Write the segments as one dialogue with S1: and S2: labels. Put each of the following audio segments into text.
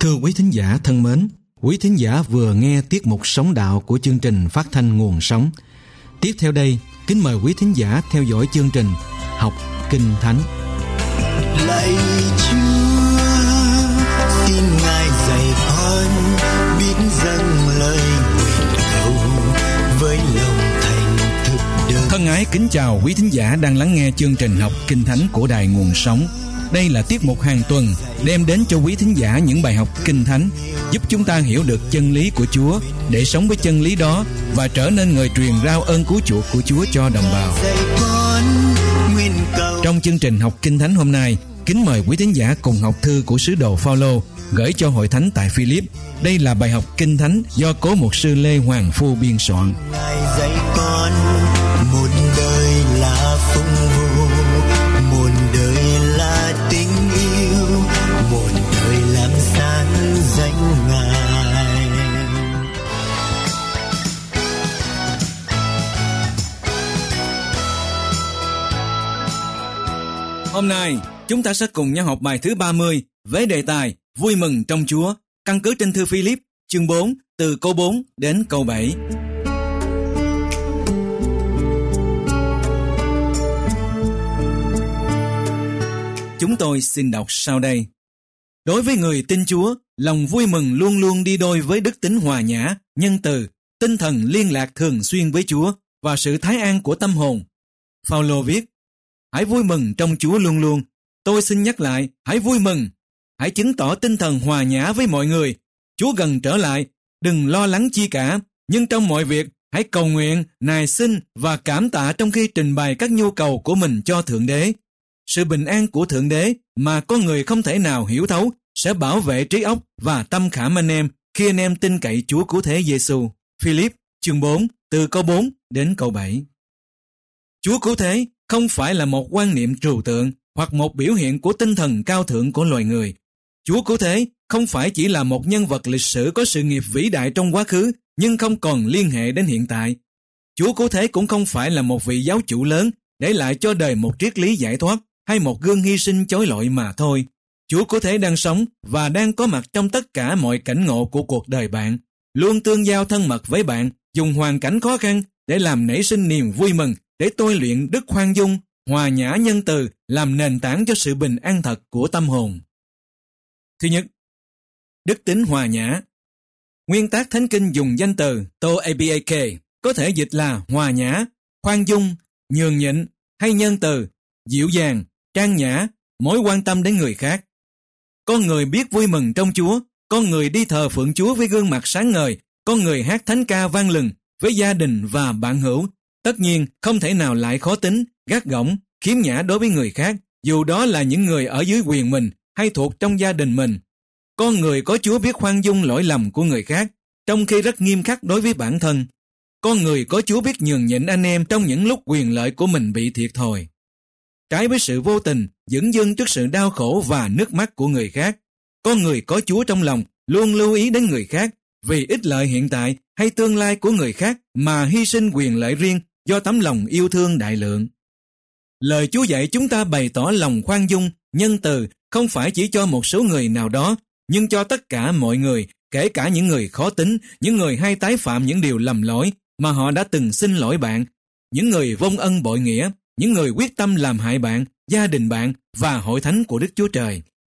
S1: Thưa quý thính giả thân mến, quý thính giả vừa nghe tiết mục Sống Đạo của chương trình phát thanh Nguồn Sống. Tiếp theo đây, kính mời quý thính giả theo dõi chương trình Học Kinh Thánh.
S2: Lạy Chúa, xin Ngài dạy con biết dâng lời nguyện cầu với lòng thành thực đơn.
S1: Thân ái kính chào quý thính giả đang lắng nghe chương trình Học Kinh Thánh của Đài Nguồn Sống. Đây là tiết mục hàng tuần đem đến cho quý thính giả những bài học Kinh Thánh giúp chúng ta hiểu được chân lý của Chúa để sống với chân lý đó và trở nên người truyền rao ơn cứu chuộc của Chúa cho đồng bào. Trong chương trình Học Kinh Thánh hôm nay, kính mời quý thính giả cùng học thư của sứ đồ Phao-lô gửi cho hội thánh tại Philip. Đây là bài học Kinh Thánh do cố mục sư Lê Hoàng Phu biên soạn.
S2: Ngài dạy con một đời là phụng vụ, một đời là tình yêu, một đời làm sáng danh Ngài.
S1: Hôm nay, chúng ta sẽ cùng nhau học bài thứ 30 với đề tài Vui mừng trong Chúa, căn cứ trên thư Philip, chương 4, từ câu 4 đến câu 7. Chúng tôi xin đọc sau đây. Đối với người tin Chúa, lòng vui mừng luôn luôn đi đôi với đức tính hòa nhã, nhân từ, tinh thần liên lạc thường xuyên với Chúa và sự thái an của tâm hồn. Phao-lô viết, hãy vui mừng trong Chúa luôn luôn. Tôi xin nhắc lại, hãy vui mừng. Hãy chứng tỏ tinh thần hòa nhã với mọi người. Chúa gần trở lại, đừng lo lắng chi cả, nhưng trong mọi việc, hãy cầu nguyện, nài xin và cảm tạ trong khi trình bày các nhu cầu của mình cho Thượng Đế. Sự bình an của Thượng Đế mà con người không thể nào hiểu thấu sẽ bảo vệ trí óc và tâm khảm anh em khi anh em tin cậy Chúa Cứu Thế Giêsu. Philip, chương 4, từ câu 4 đến câu 7. Chúa Cứu Thế không phải là một quan niệm trừu tượng hoặc một biểu hiện của tinh thần cao thượng của loài người. Chúa Cứu Thế không phải chỉ là một nhân vật lịch sử có sự nghiệp vĩ đại trong quá khứ nhưng không còn liên hệ đến hiện tại. Chúa Cứu Thế cũng không phải là một vị giáo chủ lớn để lại cho đời một triết lý giải thoát hay một gương hy sinh chói lọi mà thôi. Chúa Cứu Thế đang sống và đang có mặt trong tất cả mọi cảnh ngộ của cuộc đời bạn, luôn tương giao thân mật với bạn, dùng hoàn cảnh khó khăn để làm nảy sinh niềm vui mừng, để tôi luyện đức khoan dung, hòa nhã nhân từ làm nền tảng cho sự bình an thật của tâm hồn. Thứ nhất, đức tính hòa nhã. Nguyên tác Thánh Kinh dùng danh từ toabiak, có thể dịch là hòa nhã, khoan dung, nhường nhịn hay nhân từ, dịu dàng, trang nhã, mối quan tâm đến người khác. Con người biết vui mừng trong Chúa, con người đi thờ phượng Chúa với gương mặt sáng ngời, con người hát thánh ca vang lừng với gia đình và bạn hữu. Tất nhiên không thể nào lại khó tính, gắt gỏng, khiếm nhã đối với người khác, dù đó là những người ở dưới quyền mình hay thuộc trong gia đình mình. Con người có Chúa biết khoan dung lỗi lầm của người khác, trong khi rất nghiêm khắc đối với bản thân. Con người có Chúa biết nhường nhịn anh em trong những lúc quyền lợi của mình bị thiệt thòi. Trái với sự vô tình, dửng dưng trước sự đau khổ và nước mắt của người khác, con người có Chúa trong lòng luôn lưu ý đến người khác vì ích lợi hiện tại hay tương lai của người khác mà hy sinh quyền lợi riêng do tấm lòng yêu thương đại lượng. Lời Chúa dạy chúng ta bày tỏ lòng khoan dung, nhân từ không phải chỉ cho một số người nào đó, nhưng cho tất cả mọi người, kể cả những người khó tính, những người hay tái phạm những điều lầm lỗi mà họ đã từng xin lỗi bạn, những người vong ân bội nghĩa, những người quyết tâm làm hại bạn, gia đình bạn và hội thánh của Đức Chúa Trời.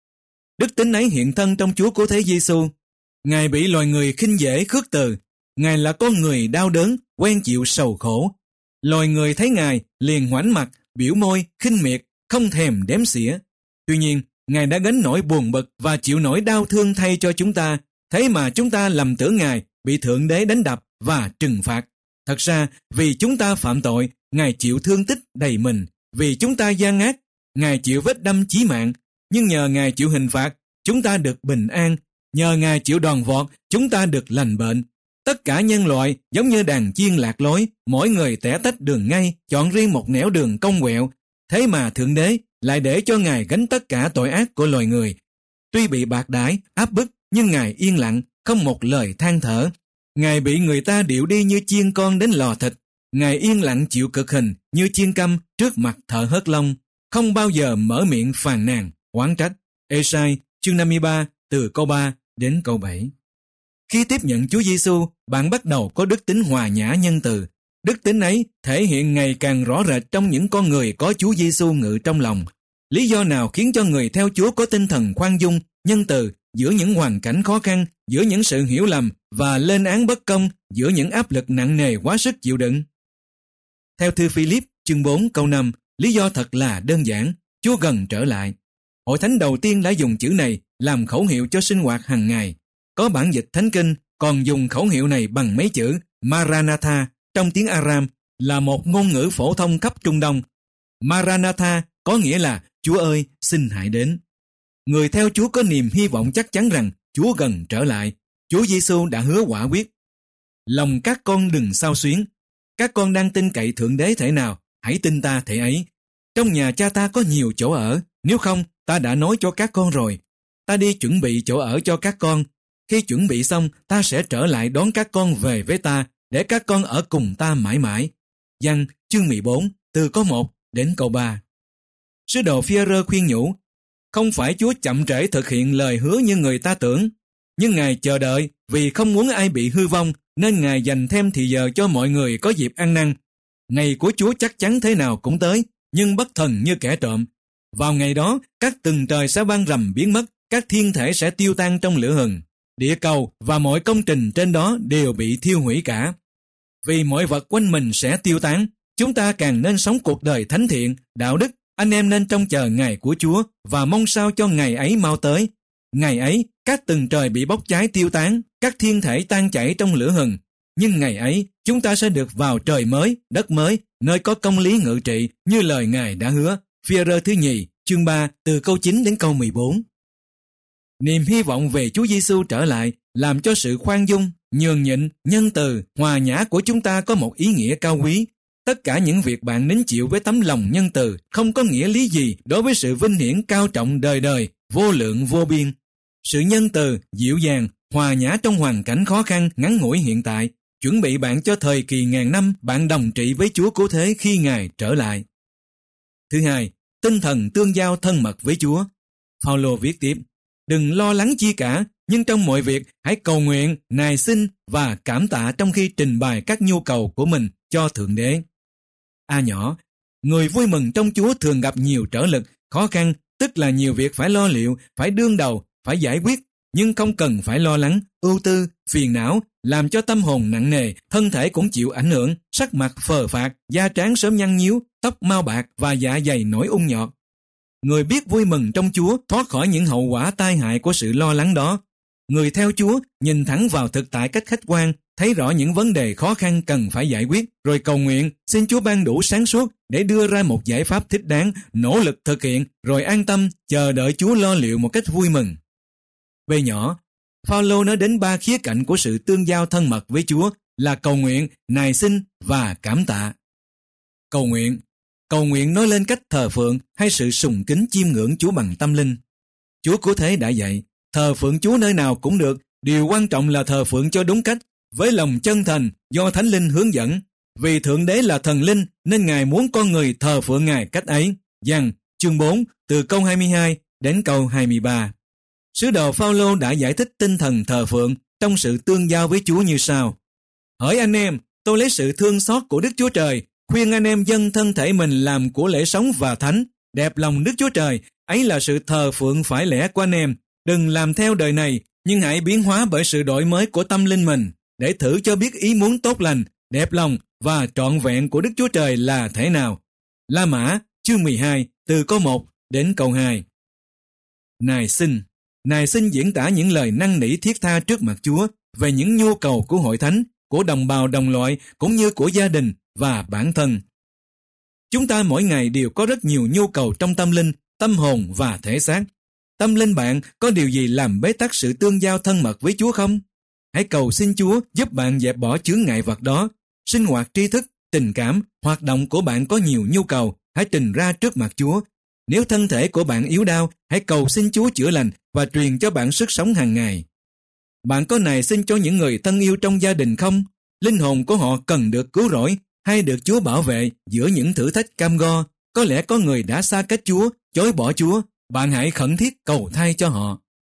S1: Đức tính ấy hiện thân trong Chúa Cứu Thế Giêsu. Ngài bị loài người khinh dễ khước từ. Ngài là con người đau đớn, quen chịu sầu khổ. Loài người thấy Ngài liền ngoảnh mặt, biểu môi, khinh miệt, không thèm đếm xỉa. Tuy nhiên, Ngài đã gánh nỗi buồn bực và chịu nỗi đau thương thay cho chúng ta, thế mà chúng ta lầm tưởng Ngài bị Thượng Đế đánh đập và trừng phạt. Thật ra, vì chúng ta phạm tội, Ngài chịu thương tích đầy mình. Vì chúng ta gian ác, Ngài chịu vết đâm chí mạng. Nhưng nhờ Ngài chịu hình phạt, chúng ta được bình an. Nhờ Ngài chịu đòn vọt, chúng ta được lành bệnh. Tất cả nhân loại giống như đàn chiên lạc lối, mỗi người tẻ tách đường ngay, chọn riêng một nẻo đường cong quẹo. Thế mà Thượng Đế lại để cho Ngài gánh tất cả tội ác của loài người. Tuy bị bạc đãi, áp bức, nhưng Ngài yên lặng, không một lời than thở. Ngài bị người ta điệu đi như chiên con đến lò thịt. Ngài yên lặng chịu cực hình như chiên câm trước mặt thợ hớt lông, không bao giờ mở miệng phàn nàn, oán trách. Ê-sai, chương 53, từ câu 3 đến câu 7. Khi tiếp nhận Chúa Giêsu, bạn bắt đầu có đức tính hòa nhã nhân từ. Đức tính ấy thể hiện ngày càng rõ rệt trong những con người có Chúa Giêsu ngự trong lòng. Lý do nào khiến cho người theo Chúa có tinh thần khoan dung, nhân từ giữa những hoàn cảnh khó khăn, giữa những sự hiểu lầm và lên án bất công, giữa những áp lực nặng nề quá sức chịu đựng? Theo thư Philip chương 4 câu 5, lý do thật là đơn giản, Chúa gần trở lại. Hội thánh đầu tiên đã dùng chữ này làm khẩu hiệu cho sinh hoạt hàng ngày. Có bản dịch Thánh Kinh còn dùng khẩu hiệu này bằng mấy chữ Maranatha trong tiếng Aram, là một ngôn ngữ phổ thông khắp Trung Đông. Maranatha có nghĩa là Chúa ơi, xin hãy đến. Người theo Chúa có niềm hy vọng chắc chắn rằng Chúa gần trở lại. Chúa Giêsu đã hứa quả quyết. Lòng các con đừng xao xuyến. Các con đang tin cậy Thượng Đế thể nào, hãy tin ta thể ấy. Trong nhà cha ta có nhiều chỗ ở, nếu không, ta đã nói cho các con rồi. Ta đi chuẩn bị chỗ ở cho các con. Khi chuẩn bị xong, ta sẽ trở lại đón các con về với ta, để các con ở cùng ta mãi mãi. Giăng chương 14, từ câu 1 đến câu 3. Sứ đồ Phi-e-rơ khuyên nhủ, không phải Chúa chậm trễ thực hiện lời hứa như người ta tưởng, nhưng Ngài chờ đợi vì không muốn ai bị hư vong, nên Ngài dành thêm thì giờ cho mọi người có dịp ăn năn. Ngày của Chúa chắc chắn thế nào cũng tới, nhưng bất thần như kẻ trộm. Vào ngày đó, các tầng trời sẽ ban rầm biến mất, các thiên thể sẽ tiêu tan trong lửa hừng. Địa cầu và mọi công trình trên đó đều bị thiêu hủy cả. Vì mọi vật quanh mình sẽ tiêu tán, chúng ta càng nên sống cuộc đời thánh thiện, đạo đức. Anh em nên trông chờ ngày của Chúa và mong sao cho ngày ấy mau tới. Ngày ấy, các tầng trời bị bốc cháy tiêu tán, các thiên thể tan chảy trong lửa hừng. Nhưng ngày ấy, chúng ta sẽ được vào trời mới, đất mới, nơi có công lý ngự trị như lời Ngài đã hứa. Phi-e-rơ thứ nhì, chương 3, từ câu 9 đến câu 14. Niềm hy vọng về Chúa Giêsu trở lại làm cho sự khoan dung, nhường nhịn, nhân từ, hòa nhã của chúng ta có một ý nghĩa cao quý. Tất cả những việc bạn nín chịu với tấm lòng nhân từ không có nghĩa lý gì đối với sự vinh hiển cao trọng đời đời, vô lượng vô biên. Sự nhân từ, dịu dàng, hòa nhã trong hoàn cảnh khó khăn ngắn ngủi hiện tại, chuẩn bị bạn cho thời kỳ ngàn năm bạn đồng trị với Chúa cứu thế khi Ngài trở lại. Thứ hai, tinh thần tương giao thân mật với Chúa. Phao-lô viết tiếp, đừng lo lắng chi cả, nhưng trong mọi việc hãy cầu nguyện, nài xin và cảm tạ trong khi trình bày các nhu cầu của mình cho Thượng Đế. A nhỏ, người vui mừng trong Chúa thường gặp nhiều trở lực, khó khăn, tức là nhiều việc phải lo liệu, phải đương đầu, phải giải quyết, nhưng không cần phải lo lắng, ưu tư, phiền não, làm cho tâm hồn nặng nề, thân thể cũng chịu ảnh hưởng, sắc mặt phờ phạc, da trán sớm nhăn nhíu, tóc mau bạc và dạ dày nổi ung nhọt. Người biết vui mừng trong Chúa thoát khỏi những hậu quả tai hại của sự lo lắng đó. Người theo Chúa nhìn thẳng vào thực tại cách khách quan, thấy rõ những vấn đề khó khăn cần phải giải quyết, rồi cầu nguyện, xin Chúa ban đủ sáng suốt để đưa ra một giải pháp thích đáng, nỗ lực thực hiện, rồi an tâm, chờ đợi Chúa lo liệu một cách vui mừng. B nhỏ, Phao-lô nói đến 3 khía cạnh của sự tương giao thân mật với Chúa là cầu nguyện, nài xin và cảm tạ. Cầu nguyện nói lên cách thờ phượng hay sự sùng kính chiêm ngưỡng Chúa bằng tâm linh. Chúa cứu thế đã dạy, thờ phượng Chúa nơi nào cũng được, điều quan trọng là thờ phượng cho đúng cách, với lòng chân thành do Thánh Linh hướng dẫn. Vì Thượng Đế là thần linh nên Ngài muốn con người thờ phượng Ngài cách ấy. Giăng chương 4 từ câu 22 đến câu 23. Sứ đồ Phao-lô đã giải thích tinh thần thờ phượng trong sự tương giao với Chúa như sau. Hỡi anh em, tôi lấy sự thương xót của Đức Chúa Trời, khuyên anh em dâng thân thể mình làm của lễ sống và thánh, đẹp lòng Đức Chúa Trời, ấy là sự thờ phượng phải lẽ của anh em. Đừng làm theo đời này, nhưng hãy biến hóa bởi sự đổi mới của tâm linh mình, để thử cho biết ý muốn tốt lành, đẹp lòng và trọn vẹn của Đức Chúa Trời là thế nào. La Mã, chương 12, từ câu 1 đến câu 2. Nài xin diễn tả những lời năn nỉ thiết tha trước mặt Chúa về những nhu cầu của hội thánh, của đồng bào đồng loại, cũng như của gia đình và bản thân. Chúng ta mỗi ngày đều có rất nhiều nhu cầu trong tâm linh, tâm hồn và thể xác. Tâm linh bạn có điều gì làm bế tắc sự tương giao thân mật với Chúa không? Hãy cầu xin Chúa giúp bạn dẹp bỏ chướng ngại vật đó. Sinh hoạt tri thức, tình cảm, hoạt động của bạn có nhiều nhu cầu, hãy trình ra trước mặt Chúa. Nếu thân thể của bạn yếu đau, hãy cầu xin Chúa chữa lành và truyền cho bạn sức sống hàng ngày. Bạn có nài xin cho những người thân yêu trong gia đình không? Linh hồn của họ cần được cứu rỗi hay được Chúa bảo vệ giữa những thử thách cam go. Có lẽ có người đã xa cách Chúa, chối bỏ Chúa. Bạn hãy khẩn thiết cầu thay cho họ.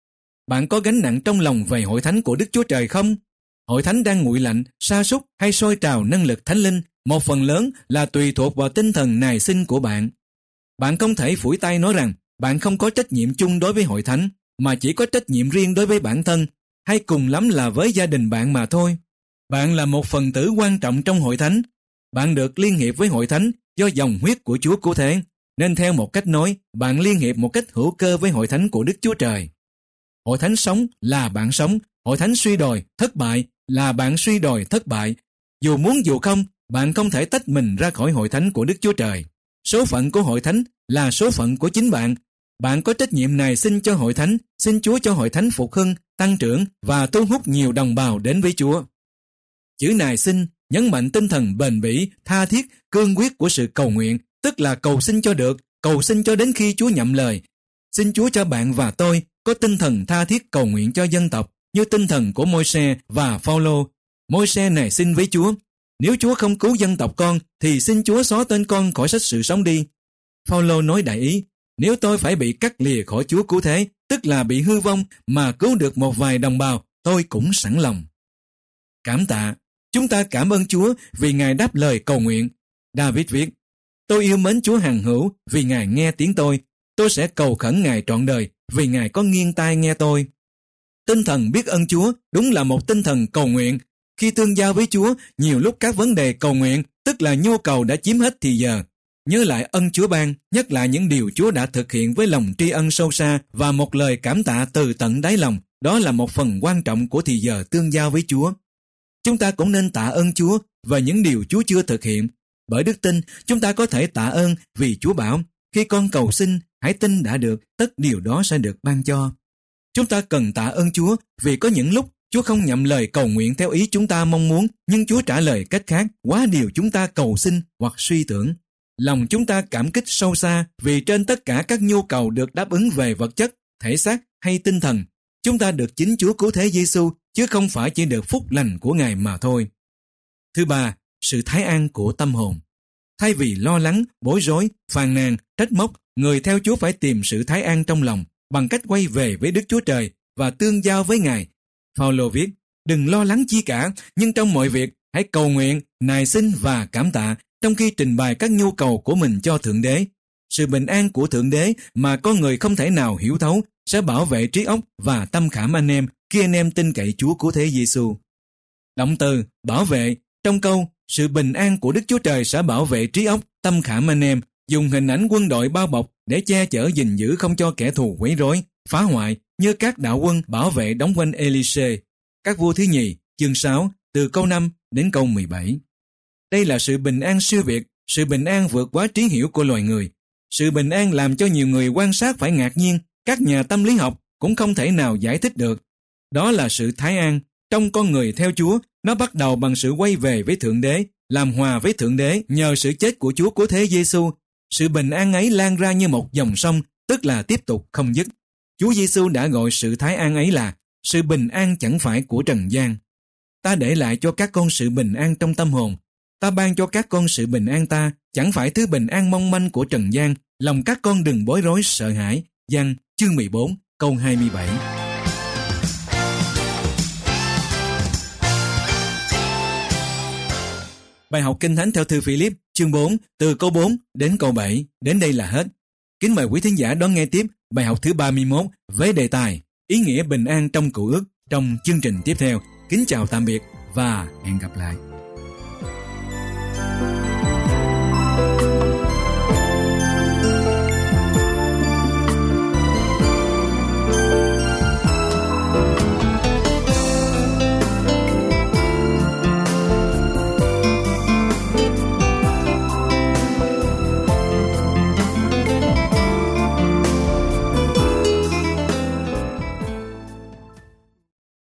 S1: bạn có gánh nặng trong lòng về hội thánh của Đức Chúa Trời không? Hội thánh đang nguội lạnh, sa sút hay sôi trào năng lực Thánh Linh, một phần lớn là tùy thuộc vào tinh thần nài xin của bạn. Bạn không thể phủi tay nói rằng bạn không có trách nhiệm chung đối với hội thánh, mà chỉ có trách nhiệm riêng đối với bản thân, hay cùng lắm là với gia đình bạn mà thôi. Bạn là một phần tử quan trọng trong hội thánh. Bạn được liên hiệp với hội thánh do dòng huyết của Chúa cứu thế, nên theo một cách nói, bạn liên hiệp một cách hữu cơ với hội thánh của Đức Chúa Trời. Hội thánh sống là bạn sống, hội thánh suy đồi, thất bại là bạn suy đồi, thất bại. Dù muốn dù không, bạn không thể tách mình ra khỏi hội thánh của Đức Chúa Trời. Số phận của hội thánh là số phận của chính bạn. Bạn có trách nhiệm này xin cho hội thánh, xin Chúa cho hội thánh phục hưng, tăng trưởng và thu hút nhiều đồng bào đến với Chúa. Chữ nài xin nhấn mạnh tinh thần bền bỉ, tha thiết, cương quyết của sự cầu nguyện, tức là cầu xin cho được, cầu xin cho đến khi Chúa nhậm lời. Xin Chúa cho bạn và tôi có tinh thần tha thiết cầu nguyện cho dân tộc, như tinh thần của Môi-se và Phao-lô. Môi-se nài xin với Chúa, nếu Chúa không cứu dân tộc con, thì xin Chúa xóa tên con khỏi sách sự sống đi. Phao-lô nói đại ý, nếu tôi phải bị cắt lìa khỏi Chúa cứu thế, tức là bị hư vong mà cứu được một vài đồng bào, tôi cũng sẵn lòng. Cảm tạ, chúng ta cảm ơn Chúa vì Ngài đáp lời cầu nguyện. David viết, tôi yêu mến Chúa hằng hữu vì Ngài nghe tiếng tôi sẽ cầu khẩn Ngài trọn đời vì Ngài có nghiêng tai nghe tôi. Tinh thần biết ơn Chúa đúng là một tinh thần cầu nguyện. Khi tương giao với Chúa, nhiều lúc các vấn đề cầu nguyện, tức là nhu cầu đã chiếm hết thì giờ. Nhớ lại ân Chúa ban, nhắc lại những điều Chúa đã thực hiện với lòng tri ân sâu xa và một lời cảm tạ từ tận đáy lòng, đó là một phần quan trọng của thì giờ tương giao với Chúa. Chúng ta cũng nên tạ ơn Chúa về những điều Chúa chưa thực hiện. Bởi đức tin, chúng ta có thể tạ ơn vì Chúa bảo, khi con cầu xin, hãy tin đã được, tất điều đó sẽ được ban cho. Chúng ta cần tạ ơn Chúa vì có những lúc Chúa không nhậm lời cầu nguyện theo ý chúng ta mong muốn, nhưng Chúa trả lời cách khác, quá điều chúng ta cầu xin hoặc suy tưởng. Lòng chúng ta cảm kích sâu xa vì trên tất cả các nhu cầu được đáp ứng về vật chất, thể xác hay tinh thần, chúng ta được chính Chúa cứu thế Giêsu, chứ không phải chỉ được phúc lành của Ngài mà thôi. Thứ ba, sự thái an của tâm hồn. Thay vì lo lắng, bối rối, phàn nàn, trách móc, người theo Chúa phải tìm sự thái an trong lòng bằng cách quay về với Đức Chúa Trời và tương giao với Ngài. Phao-lô viết, đừng lo lắng chi cả, nhưng trong mọi việc, hãy cầu nguyện, nài xin và cảm tạ trong khi trình bày các nhu cầu của mình cho Thượng Đế. Sự bình an của Thượng Đế mà con người không thể nào hiểu thấu sẽ bảo vệ trí óc và tâm khảm anh em khi anh em tin cậy Chúa cứu thế Giêsu. Động từ bảo vệ trong câu sự bình an của Đức Chúa Trời sẽ bảo vệ trí óc, tâm khảm anh em, dùng hình ảnh quân đội bao bọc để che chở gìn giữ không cho kẻ thù quấy rối, phá hoại như các đạo quân bảo vệ đóng quanh Elysê. Các vua thứ nhì, chương 6, từ câu 5 đến câu 17. Đây là sự bình an siêu việt, sự bình an vượt quá trí hiểu của loài người. Sự bình an làm cho nhiều người quan sát phải ngạc nhiên, các nhà tâm lý học cũng không thể nào giải thích được. Đó là sự thái an trong con người theo Chúa. Nó bắt đầu bằng sự quay về với Thượng Đế, làm hòa với Thượng Đế nhờ sự chết của Chúa cứu thế Giêsu. Sự bình an ấy lan ra như một dòng sông, tức là tiếp tục không dứt. Chúa Giêsu đã gọi sự thái an ấy là sự bình an chẳng phải của trần gian. Ta để lại cho các con sự bình an trong tâm hồn. Ta ban cho các con sự bình an ta, chẳng phải thứ bình an mong manh của trần gian. Lòng các con đừng bối rối sợ hãi. Giăng chương 14 câu 27. Bài học Kinh Thánh theo thư Philip chương 4 từ câu 4 đến câu 7 đến đây là hết. Kính mời quý thính giả đón nghe tiếp bài học thứ 31 với đề tài ý nghĩa bình an trong Cựu Ước trong chương trình tiếp theo. Kính chào tạm biệt và hẹn gặp lại.